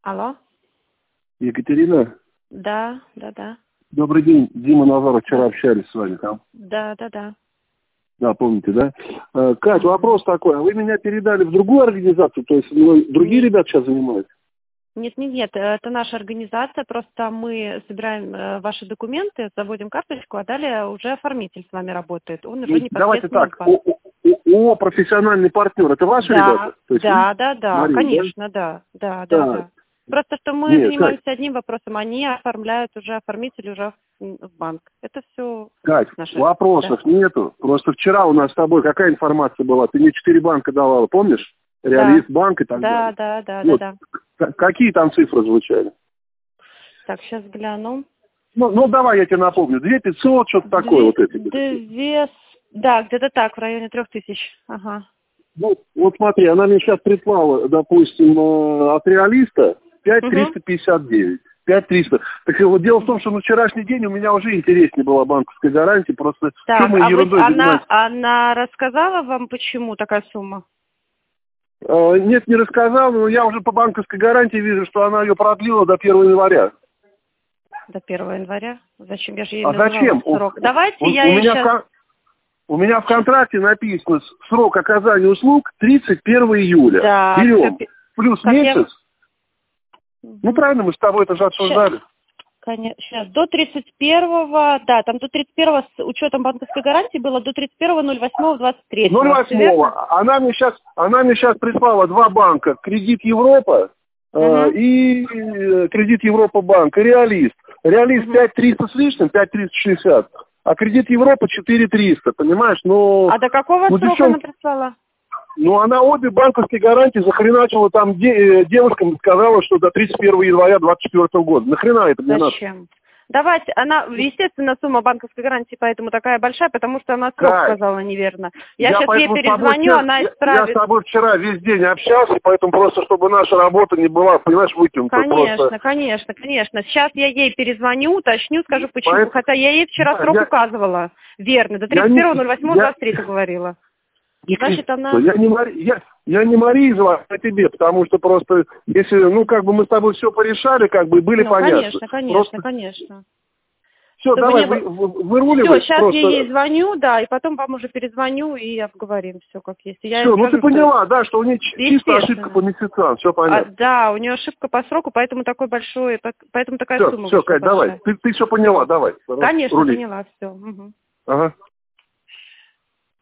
Алло? Екатерина, Да, да, да. добрый день. Дима Назаров, вчера общались с вами там. Да, да, да. Да, помните, да? Кать, вопрос такой. А вы меня передали в другую организацию? То есть другие ребята сейчас занимаются? Нет, нет, нет, это наша организация, просто мы собираем ваши документы, заводим карточку, а далее уже оформитель с вами работает. Он уже Давайте непосредственно так. с банком. Профессиональный партнер. Это ваши ребята? То есть Да, вы? да, да, Мария, конечно, да, да, да, да? да. Просто что мы Нет, Кать, занимаемся одним вопросом, они оформляют уже, оформитель уже в банк. Это все Кать, наши, да. вопросов нету. Просто вчера у нас с тобой какая информация была? Ты мне 4 банка давала, помнишь? Да, Реалист банк и так да, далее. да, да, да, Вот. да. Какие там цифры звучали? Так, сейчас гляну. Ну, давай я тебе напомню. 2500, что-то такое вот эти. Да, где-то так, в районе 3000. Ага. Ну, вот смотри, она мне сейчас прислала, допустим, от реалиста Угу. 5359. 5300. Так вот дело в том, что на вчерашний день у меня уже интереснее была банковская гарантия. Просто что Так, мы а ерундой занимаемся? она рассказала вам, почему такая сумма? Нет, не рассказал, но я уже по банковской гарантии вижу, что она ее продлила до 1 января. До 1 января? Зачем? Я же ей А называла зачем? срок. Давайте я У ей меня сейчас... у меня в контракте написано срок оказания услуг 31 июля. Да, Берем плюс как я... месяц. Ну правильно, мы с тобой это же обсуждали. Сейчас, до 31-го, да, там до 31-го с учетом банковской гарантии было до 31.08.23. 08-го. Она мне сейчас прислала два банка. Кредит Европа и Кредит Европа банк, и Реалист. Реалист 5300 с лишним, 5360, а Кредит Европа 4300, понимаешь? Но, А до какого срока она прислала? Ну, она обе банковские гарантии захреначила там девушкам, сказала, что до 31 января 2024 года. Нахрена это мне надо? Зачем? Давайте, она, естественно, сумма банковской гарантии поэтому такая большая, потому что она срок сказала неверно. Я сейчас ей перезвоню, она исправит. Я с тобой вчера весь день общался, поэтому просто, чтобы наша работа не была, понимаешь, вытянута. Конечно, конечно. Сейчас я ей перезвоню, уточню, скажу почему. Хотя я ей вчера срок указывала. Верно, до 31.08.23 говорила. Значит, она... Я не Мария звоню, а тебе, потому что просто, если, мы с тобой все порешали, были понятны. Конечно. Все, давай, выруливай. Все, сейчас я ей звоню, да, и потом вам уже перезвоню и обговорим все как есть. Все, ты поняла, да, что у нее чисто ошибка по месяцам, все понятно. Да, у нее ошибка по сроку, поэтому поэтому такая сумма. Все, Кать, давай, ты все поняла, давай. Конечно, поняла, все. Ага.